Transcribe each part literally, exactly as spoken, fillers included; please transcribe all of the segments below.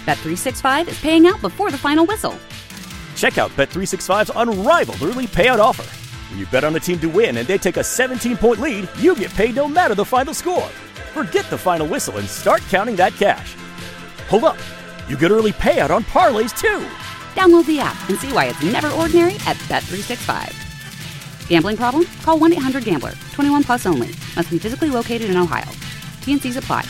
Bet three sixty-five is paying out before the final whistle. Check out Bet three sixty-five's unrivaled early payout offer. When you bet on a team to win and they take a seventeen-point lead, you get paid no matter the final score. Forget the final whistle and start counting that cash. Hold up. You get early payout on parlays, too. Download the app and see why it's never ordinary at Bet three sixty-five. Gambling problem? Call one eight hundred gambler. twenty-one plus only. Must be physically located in Ohio. T and Cs apply.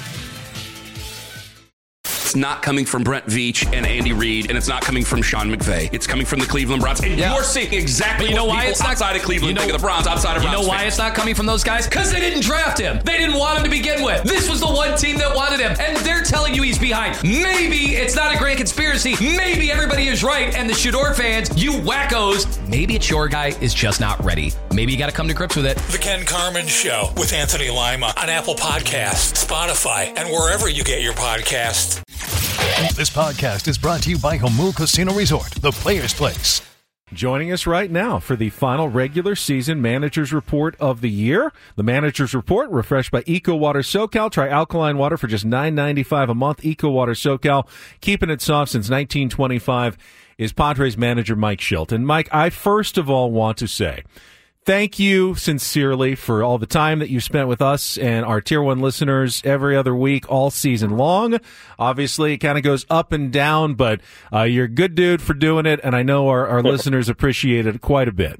It's not coming from Brent Veach and Andy Reid, and it's not coming from Sean McVay. It's coming from the Cleveland Browns. And yeah. you're seeing exactly you know what why people it's not, outside of Cleveland you know, think of the Browns, outside of You Browns know why fans. it's not coming from those guys? Because they didn't draft him. They didn't want him to begin with. This was the one team that wanted him, and they're telling you he's behind. Maybe it's not a grand conspiracy. Maybe everybody is right, and the Shador fans, you wackos, maybe it's your guy is just not ready. Maybe you got to come to grips with it. The Ken Carman Show with Anthony Lima on Apple Podcasts, Spotify, and wherever you get your podcasts. This podcast is brought to you by Jamul Casino Resort, the Players Place. Joining us right now for the final regular season Managers Report of the year. The Managers Report, refreshed by Eco Water SoCal. Try alkaline water for just nine ninety-five a month. Eco Water SoCal, keeping it soft since nineteen twenty-five, is Padres manager Mike Shilton. Mike, I first of all want to say thank you sincerely for all the time that you spent with us and our Tier one listeners every other week, all season long. Obviously, it kind of goes up and down, but uh, you're a good dude for doing it, and I know our, our listeners appreciate it quite a bit.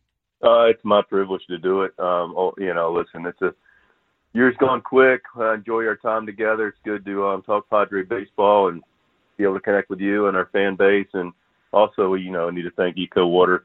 Uh, it's my privilege to do it. Um, oh, you know, listen, it's a year's gone quick. I enjoy our time together. It's good to um, talk Padre baseball and be able to connect with you and our fan base. And also, you know, I need to thank Eco Water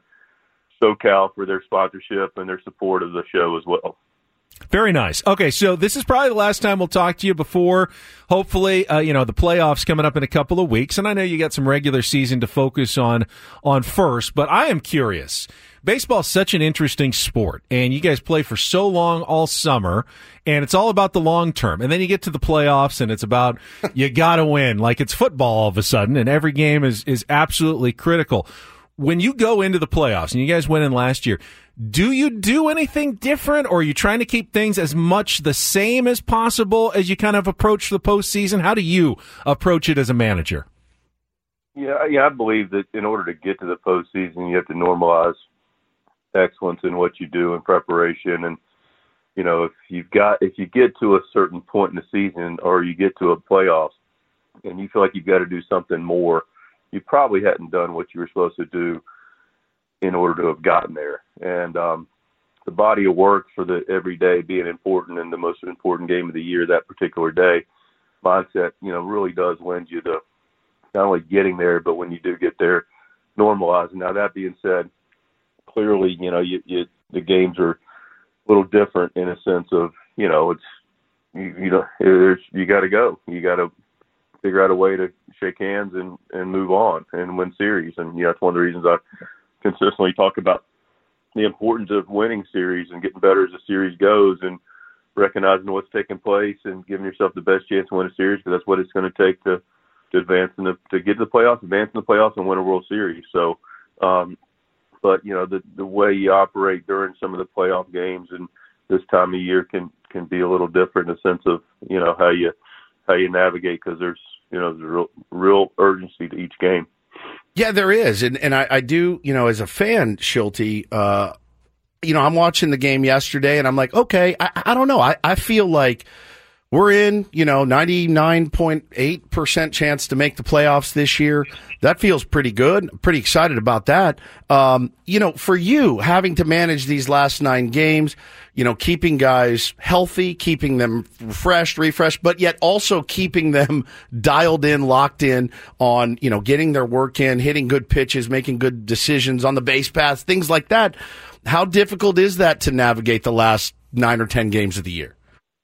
SoCal for their sponsorship and their support of the show as well. Very nice. Okay, so this is probably the last time we'll talk to you before, hopefully, uh, you know, the playoffs coming up in a couple of weeks. And I know you got some regular season to focus on on first, but I am curious. Baseball's such an interesting sport, and you guys play for so long all summer, and it's all about the long term. And then you get to the playoffs, and it's about you got to win, like it's football all of a sudden, and every game is is absolutely critical. When you go into the playoffs, and you guys went in last year, do you do anything different, or are you trying to keep things as much the same as possible as you kind of approach the postseason? How do you approach it as a manager? Yeah, yeah, I believe that in order to get to the postseason, you have to normalize excellence in what you do in preparation. And, you know, if you've got, if you get to a certain point in the season, or you get to a playoffs and you feel like you've got to do something more, you probably hadn't done what you were supposed to do in order to have gotten there. And um, the body of work for the everyday being important and the most important game of the year that particular day mindset, you know, really does lend you to not only getting there, but when you do get there, normalizing. Now, that being said, clearly, you know, you, you, the games are a little different in a sense of, you know, it's, you, you know, there's, you got to go. You got to figure out a way to shake hands and, and move on and win series. And, you know, that's one of the reasons I consistently talk about the importance of winning series and getting better as the series goes and recognizing what's taking place and giving yourself the best chance to win a series, because that's what it's going to take to, to advance in the, to get to the playoffs, advance in the playoffs and win a World Series. So, um, but, you know, the, the way you operate during some of the playoff games and this time of year can, can be a little different in the sense of, you know, how you, how you navigate, because there's, you know, there's a real, real urgency to each game. Yeah, there is. And and I, I do, you know, as a fan, Shilty, uh, you know, I'm watching the game yesterday and I'm like, okay, I, I don't know. I, I feel like we're in, you know, ninety-nine point eight percent chance to make the playoffs this year. That feels pretty good. I'm pretty excited about that. Um, you know, for you, having to manage these last nine games, you know, keeping guys healthy, keeping them refreshed, refreshed, but yet also keeping them dialed in, locked in on, you know, getting their work in, hitting good pitches, making good decisions on the base paths, things like that. How difficult is that to navigate the last nine or ten games of the year?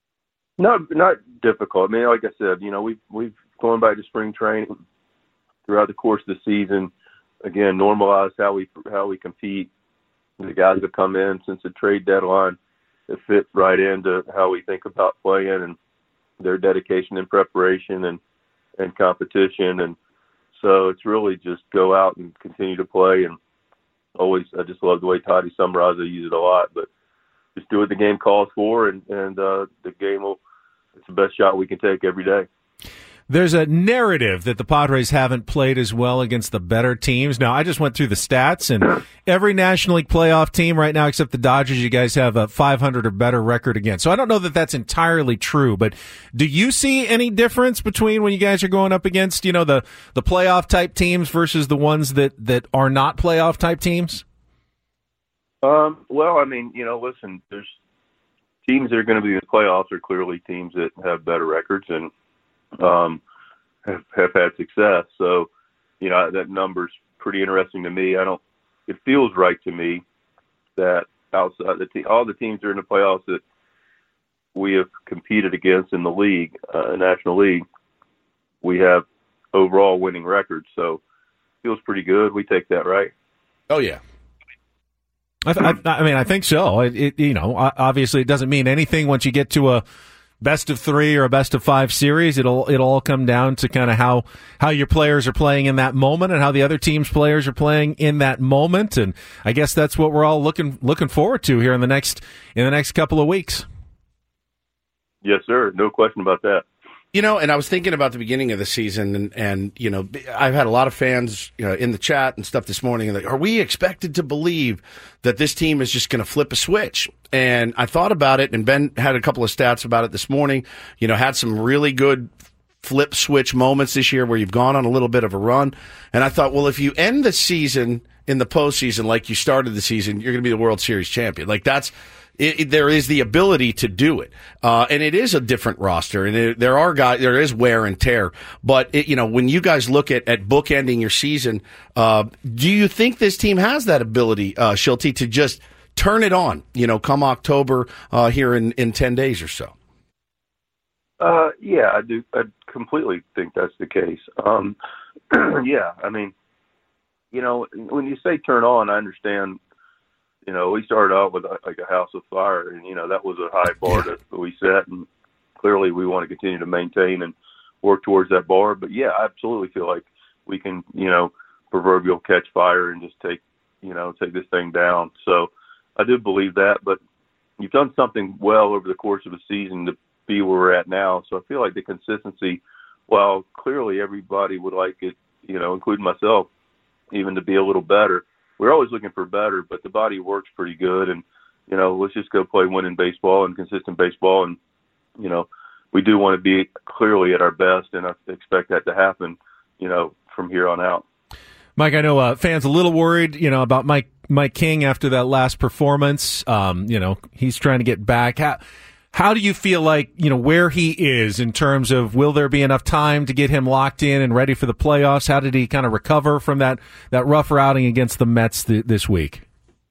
Not not difficult. I mean, like I said, you know, we've we've gone back to spring training throughout the course of the season. Again, normalized how we how we compete. The guys that come in since the trade deadline, it fit right into how we think about playing and their dedication and preparation and and competition. And so it's really just go out and continue to play. And always, I just love the way Toddy summarized it. I use it a lot, but just do what the game calls for, and and uh, the game will. It's the best shot we can take every day. There's a narrative that the Padres haven't played as well against the better teams. Now, I just went through the stats, and every National League playoff team right now, except the Dodgers, you guys have a five hundred or better record against. So I don't know that that's entirely true, but do you see any difference between when you guys are going up against, you know, the, the playoff type teams versus the ones that, that are not playoff type teams? Um, well, I mean, you know, listen, there's teams that are going to be in the playoffs are clearly teams that have better records and um, have, have had success. So, you know, that number's pretty interesting to me. I don't, it feels right to me that outside the te- all the teams that are in the playoffs that we have competed against in the league, uh, National League, we have overall winning records. So it feels pretty good. We take that, right? Oh, yeah. I, th- I, I mean, I think so. It, it, you know, obviously it doesn't mean anything once you get to a best of three or a best of five series. It'll it'll all come down to kind of how how your players are playing in that moment and how the other team's players are playing in that moment. And I guess that's what we're all looking looking forward to here in the next in the next couple of weeks. Yes, sir. No question about that. You know, and I was thinking about the beginning of the season, and, and you know, I've had a lot of fans, you know, in the chat and stuff this morning. Like, are we expected to believe that this team is just going to flip a switch? And I thought about it, and Ben had a couple of stats about it this morning. You know, had some really good flip switch moments this year where you've gone on a little bit of a run. And I thought, well, if you end the season in the postseason like you started the season, you're going to be the World Series champion. Like that's. It, it, there is the ability to do it, uh, and it is a different roster, and it, there are guys, there is wear and tear. But it, you know, when you guys look at, at bookending your season, uh, do you think this team has that ability, uh, Shilty, to just turn it on? You know, come October uh, here in, in ten days or so. Uh, yeah, I do. I completely think that's the case. Um, yeah, I mean, you know, when you say turn on, I understand. You know, we started out with a, like a house of fire, and, you know, that was a high bar that we set, and clearly we want to continue to maintain and work towards that bar. But, yeah, I absolutely feel like we can, you know, proverbial catch fire and just take, you know, take this thing down. So I do believe that, but you've done something well over the course of a season to be where we're at now. So I feel like the consistency, while clearly everybody would like it, you know, including myself, even to be a little better, we're always looking for better, but the body works pretty good. And, you know, let's just go play winning baseball and consistent baseball. And, you know, we do want to be clearly at our best, and I expect that to happen, you know, from here on out. Mike, I know uh, fans a little worried, you know, about Mike Mike King after that last performance. Um, you know, he's trying to get back. How, how do you feel like, you know, where he is in terms of will there be enough time to get him locked in and ready for the playoffs? How did he kind of recover from that, that rough routing against the Mets th- this week?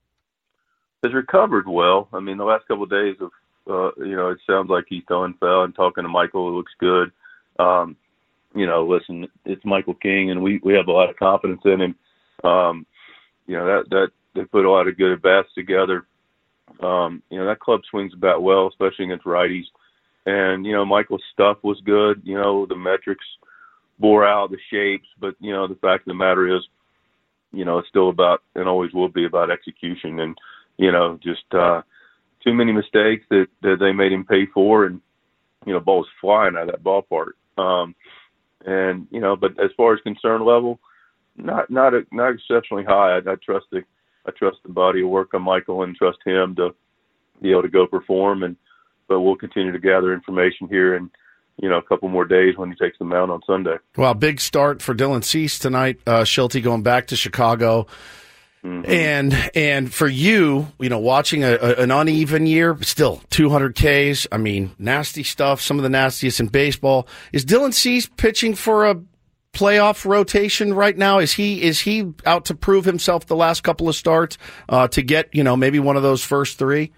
He's recovered well. I mean, the last couple of days of, uh, you know, it sounds like he's done well, and talking to Michael, it looks good. Um, you know, listen, it's Michael King, and we, we have a lot of confidence in him. Um, you know, that, that they put a lot of good at-bats together. Um, you know, that club swings about well, especially against righties. And, you know, Michael's stuff was good. You know, the metrics bore out, the shapes. But, you know, the fact of the matter is, you know, it's still about, and always will be about execution. And, you know, just uh, too many mistakes that, that they made him pay for. And, you know, ball was flying out of that ballpark. Um, and, you know, but as far as concern level, not not a, not exceptionally high. I, I trust the I trust the body of work on Michael and trust him to be able to go perform. And but we'll continue to gather information here in, you know, a couple more days when he takes the mound on Sunday. Well, big start for Dylan Cease tonight. Uh, Shilty going back to Chicago. Mm-hmm. And and for you, you know, watching a, a, an uneven year, still two hundred Ks. I mean, nasty stuff, some of the nastiest in baseball. Is Dylan Cease pitching for a playoff rotation right now? Is he is he out to prove himself the last couple of starts uh, to get, you know, maybe one of those first three?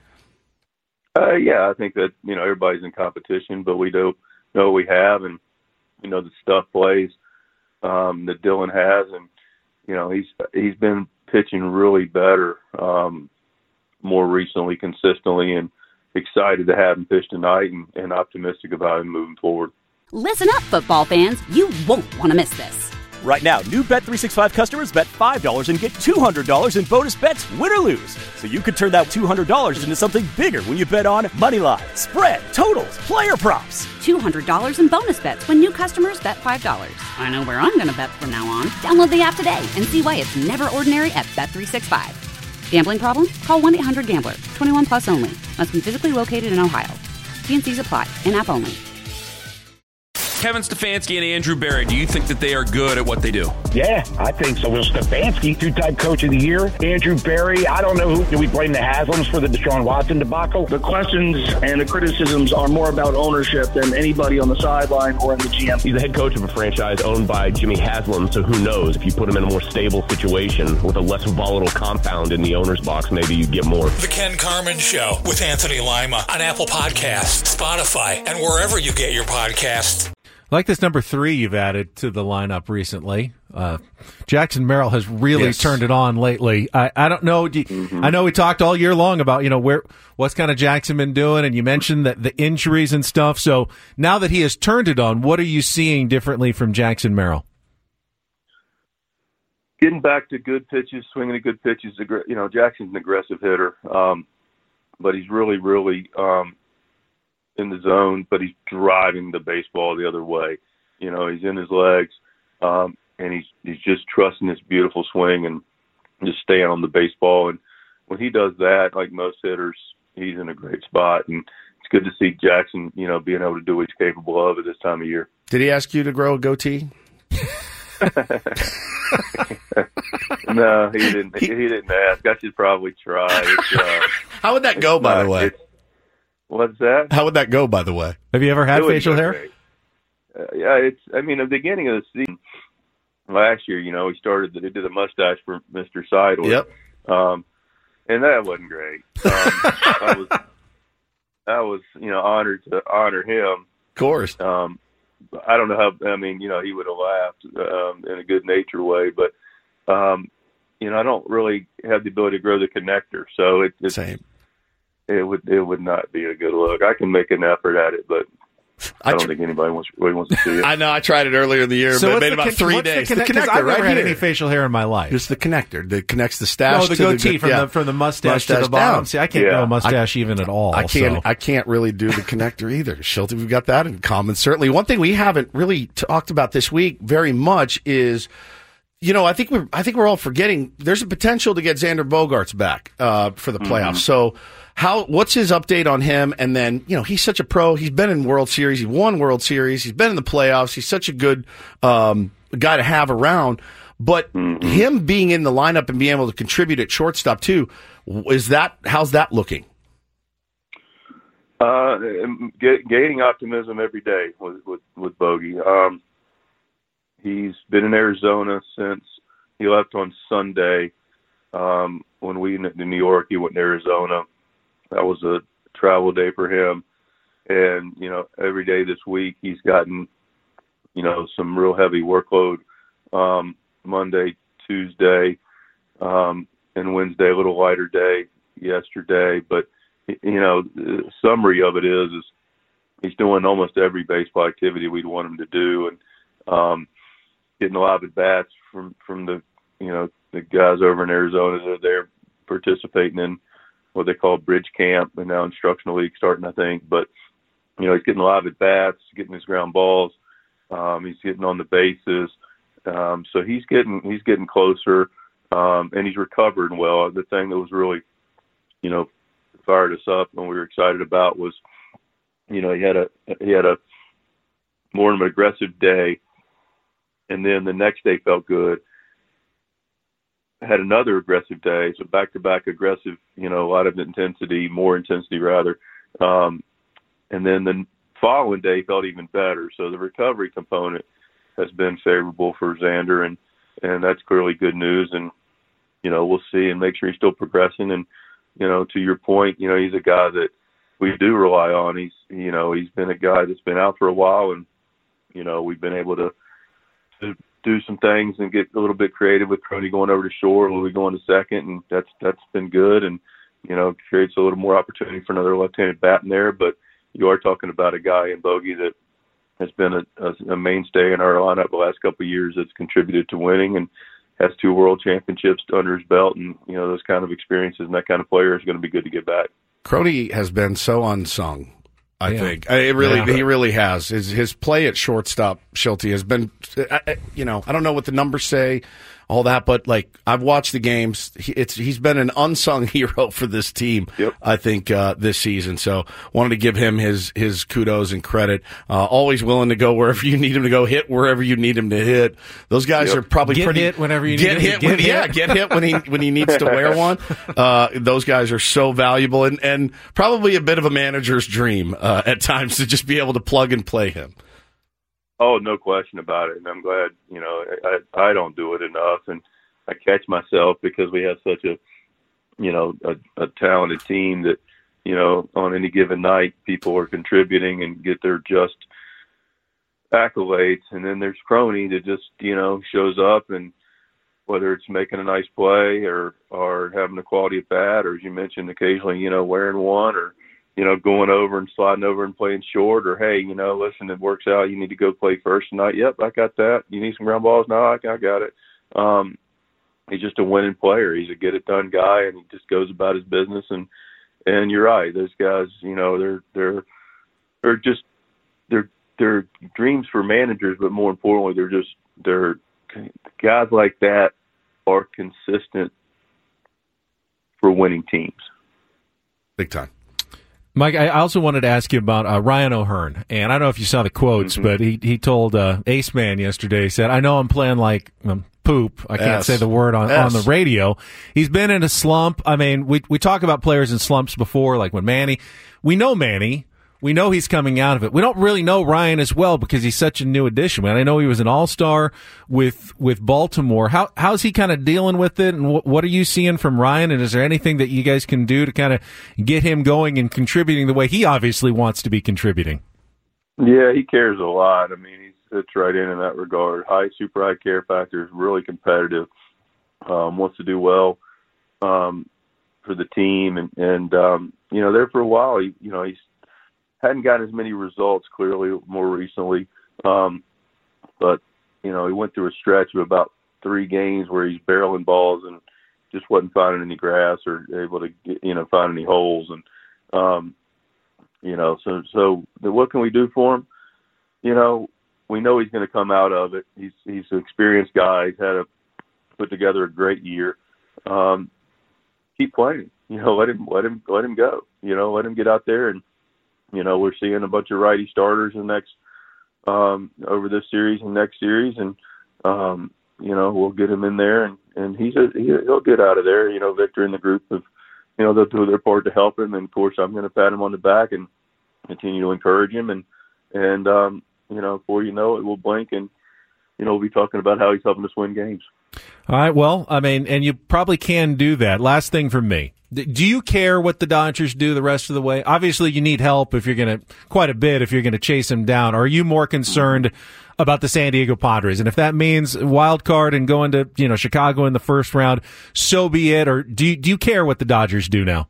Uh, yeah, I think that, you know, everybody's in competition, but we do know what we have, and, you know, the stuff plays um, that Dylan has, and, you know, he's he's been pitching really better um, more recently, consistently, and excited to have him pitch tonight, and, and optimistic about him moving forward. Listen up, football fans. You won't want to miss this. Right now, new Bet three sixty-five customers bet five dollars and get two hundred dollars in bonus bets, win or lose. So you could turn that two hundred dollars into something bigger when you bet on money line, spread, totals, player props. two hundred dollars in bonus bets when new customers bet five dollars. I know where I'm going to bet from now on. Download the app today and see why it's never ordinary at Bet three sixty-five. Gambling problem? Call one eight hundred gambler. twenty-one plus only. Must be physically located in Ohio. T N Cs apply. In-app only. Kevin Stefanski and Andrew Berry, do you think that they are good at what they do? Yeah, I think so. Will Stefanski, two-time coach of the year. Andrew Berry, I don't know who. Do we blame the Haslams for the Deshaun Watson debacle? The questions and the criticisms are more about ownership than anybody on the sideline or in the G M. He's the head coach of a franchise owned by Jimmy Haslam, so who knows? If you put him in a more stable situation with a less volatile compound in the owner's box, maybe you get more. The Ken Carman Show with Anthony Lima on Apple Podcasts, Spotify, and wherever you get your podcasts. I like this number three you've added to the lineup recently. Uh, Jackson Merrill has really yes. turned it on lately. I, I don't know. You, mm-hmm. I know we talked all year long about, you know, where what's kind of Jackson been doing, and you mentioned that the injuries and stuff. So now that he has turned it on, what are you seeing differently from Jackson Merrill? Getting back to good pitches, swinging at good pitches. You know, Jackson's an aggressive hitter, um, but he's really, really um, – in the zone, but he's driving the baseball the other way. You know, he's in his legs, um, and he's he's just trusting this beautiful swing and just staying on the baseball. And when he does that, like most hitters, he's in a great spot. And it's good to see Jackson, you know, being able to do what he's capable of at this time of year. Did he ask you to grow a goatee? No, he didn't. He, he didn't ask. I should probably try. It's, uh, How would that go, by not, the way? What's that? How would that go, by the way? Have you ever had facial hair? Uh, yeah, it's. I mean, at the beginning of the season last year, you know, he started. They did a mustache for Mister Seidel. Yep. Um, and that wasn't great. Um, I was, I was, you know, honored to honor him. Of course. Um, I don't know how. I mean, you know, he would have laughed um, in a good-natured way, but um, you know, I don't really have the ability to grow the connector, so it, it's same. It would it would not be a good look. I can make an effort at it, but I don't I tr- think anybody wants really wants to see it. I know. I tried it earlier in the year, so but it made about con- three days. The, the connector, I've right never had here. any facial hair in my life. Just the connector that connects the stash. No, the to goatee the, from yeah. the from the mustache, mustache to the bottom. down. See, I can't yeah. grow a mustache I, even at all. I can't. So. I can't really do the connector either. Schulte, we've got that in common. Certainly, one thing we haven't really talked about this week very much is. You know, I think we're I think we're all forgetting there's a potential to get Xander Bogaerts back uh, for the playoffs. Mm-hmm. So, how what's his update on him? And then, you know, he's such a pro. He's been in World Series. He won World Series. He's been in the playoffs. He's such a good um, guy to have around. But mm-hmm. him being in the lineup and being able to contribute at shortstop too, is that how's that looking? Uh, gaining optimism every day with with, with Bogey. Um, He's been in Arizona since he left on Sunday. Um, when we went to New York, he went to Arizona. That was a travel day for him. And, you know, every day this week he's gotten, you know, some real heavy workload. Um, Monday, Tuesday, um, and Wednesday, a little lighter day yesterday. But, you know, the summary of it is, is he's doing almost every baseball activity we'd want him to do. And, um, getting a lot of at-bats from, from the, you know, the guys over in Arizona that are there participating in what they call bridge camp and now instructional league starting, I think. But, you know, he's getting a lot of at-bats, getting his ground balls. Um, he's getting on the bases. Um, so he's getting, he's getting closer, um, and he's recovering well. The thing that was really, you know, fired us up and we were excited about was, you know, he had a, he had a more of an aggressive day. And then the next day felt good. Had another aggressive day, so back-to-back aggressive, you know, a lot of intensity, more intensity rather. Um, and then the following day felt even better. So the recovery component has been favorable for Xander, and, and that's clearly good news. And, you know, we'll see and make sure he's still progressing. And, you know, to your point, you know, he's a guy that we do rely on. He's, you know, he's been a guy that's been out for a while, and, you know, we've been able to to do some things and get a little bit creative with Crony going over to short, Louis going to second, and that's that's been good, and you know creates a little more opportunity for another left-handed bat in there. But you are talking about a guy in Bogey that has been a, a, a mainstay in our lineup the last couple of years. That's contributed to winning and has two world championships under his belt. And, you know, those kind of experiences and that kind of player is going to be good to get back. Crony has been so unsung, I yeah. think. It really, yeah. He really has. His, his play at shortstop, Schulte, has been, you know, I don't know what the numbers say, all that, but like I've watched the games. He, it's he's been an unsung hero for this team. Yep. I think uh, this season. So wanted to give him his his kudos and credit. Uh, always willing to go wherever you need him to go, hit wherever you need him to hit. Those guys yep. are probably get pretty hit whenever you get need hit. him to When, get yeah, hit. get hit when he when he needs to wear one. Uh, those guys are so valuable and and probably a bit of a manager's dream uh, at times to just be able to plug and play him. Oh, no question about it. And I'm glad, you know, I, I don't do it enough. And I catch myself because we have such a, you know, a, a talented team that, you know, on any given night, people are contributing and get their just accolades. And then there's Crony that just, you know, shows up, and whether it's making a nice play or, or having a quality at bat, or as you mentioned, occasionally, you know, wearing one, or, you know, going over and sliding over and playing short, or, hey, you know, listen, it works out. You need to go play first tonight. Yep, I got that. You need some ground balls? No, I, I got it. Um, he's just a winning player. He's a get-it-done guy, and he just goes about his business. And, and you're right. Those guys, you know, they're they're they're just they're they're dreams for managers, but more importantly, they're just they're guys like that are consistent for winning teams. Big time. Mike, I also wanted to ask you about uh, Ryan O'Hearn, and I don't know if you saw the quotes, mm-hmm. but he he told uh, Ace Man yesterday, he said, I know I'm playing like um, poop. I can't yes. say the word on, yes. on the radio. He's been in a slump. I mean, we we talk about players in slumps before, like when Manny, we know Manny. We know he's coming out of it. We don't really know Ryan as well because he's such a new addition. I know he was an all-star with with Baltimore. How how's he kind of dealing with it, and wh- what are you seeing from Ryan? And is there anything that you guys can do to kind of get him going and contributing the way he obviously wants to be contributing? Yeah, he cares a lot. I mean, he fits right in in that regard. High, super high care factor, is really competitive, um, wants to do well um, for the team. And, and um, you know, there for a while, he, you know, he's hadn't gotten as many results, clearly, more recently. Um, but, you know, he went through a stretch of about three games where he's barreling balls and just wasn't finding any grass or able to, get, you know, find any holes. And, um, you know, so so what can we do for him? You know, we know he's going to come out of it. He's he's an experienced guy. He's had a put together a great year. Um, keep playing. You know, let him let him let him go. You know, let him get out there. And you know, we're seeing a bunch of righty starters in next um, over this series and next series, and um, you know, we'll get him in there, and, and he's a, he'll get out of there. You know, Victor and the group of, you know, they'll do their part to help him, and of course, I'm going to pat him on the back and continue to encourage him, and and um, you know, before you know it, we'll blink, and you know, we'll be talking about how he's helping us win games. All right. Well, I mean, and you probably can do that. Last thing from me. Do you care what the Dodgers do the rest of the way? Obviously, you need help if you're going to, quite a bit if you're going to chase him down. Or are you more concerned about the San Diego Padres? And if that means wild card and going to, you know, Chicago in the first round, so be it. Or do you, do you care what the Dodgers do now?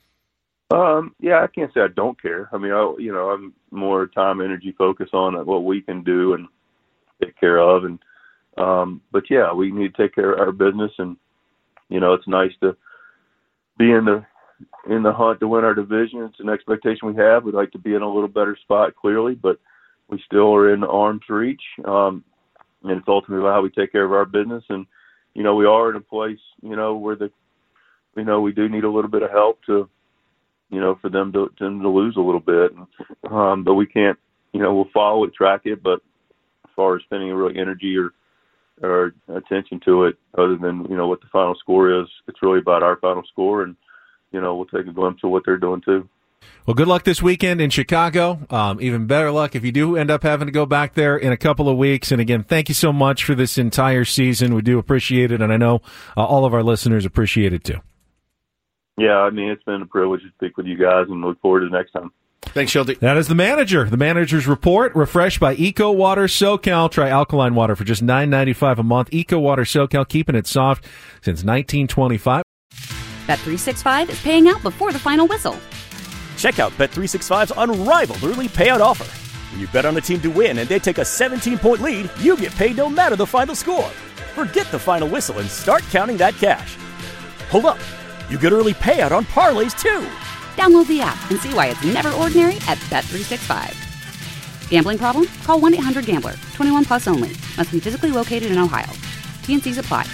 Um, yeah, I can't say I don't care. I mean, I, you know, I'm more time, energy focused on what we can do and take care of. And, um, but yeah, we need to take care of our business. And, you know, it's nice to be in the in the hunt to win our division. It's an expectation we have. We'd like to be in a little better spot, clearly, but we still are in arm's reach. Um, and it's ultimately how we take care of our business. And, you know, we are in a place, you know, where the, you know, we do need a little bit of help to, you know, for them to, them to lose a little bit. Um, but we can't, you know, we'll follow it, track it, but as far as spending really energy or, or attention to it, other than, you know, what the final score is, it's really about our final score, and, you know, we'll take a glimpse of what they're doing too. Well, good luck this weekend in Chicago. Um, even better luck if you do end up having to go back there in a couple of weeks. And again, thank you so much for this entire season. We do appreciate it, and I know uh, all of our listeners appreciate it too. Yeah, I mean, it's been a privilege to speak with you guys, and look forward to the next time. Thanks, Schulte. That is the manager. The manager's report, refreshed by Eco Water SoCal. Try alkaline water for just nine ninety-five a month. Eco Water SoCal, keeping it soft since nineteen twenty-five. Bet three sixty-five is paying out before the final whistle. Check out Bet three sixty-five's unrivaled early payout offer. When you bet on a team to win and they take a seventeen-point lead, you get paid no matter the final score. Forget the final whistle and start counting that cash. Hold up. You get early payout on parlays, too. Download the app and see why it's never ordinary at Bet three sixty-five. Gambling problem? Call one eight hundred gambler. twenty-one plus only. Must be physically located in Ohio. T N Cs apply.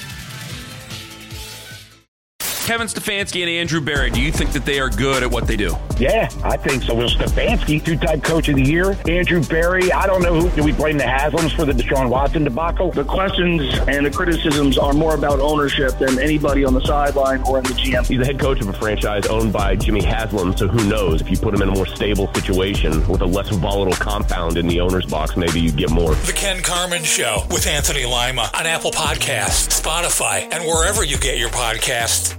Kevin Stefanski and Andrew Berry, do you think that they are good at what they do? Yeah, I think so. Will Stefanski, two-time coach of the year. Andrew Berry, I don't know who. Do we blame the Haslams for the Deshaun Watson debacle? The questions and the criticisms are more about ownership than anybody on the sideline or in the G M. He's the head coach of a franchise owned by Jimmy Haslam, so who knows? If you put him in a more stable situation with a less volatile compound in the owner's box, maybe you get more. The Ken Carman Show with Anthony Lima on Apple Podcasts, Spotify, and wherever you get your podcasts.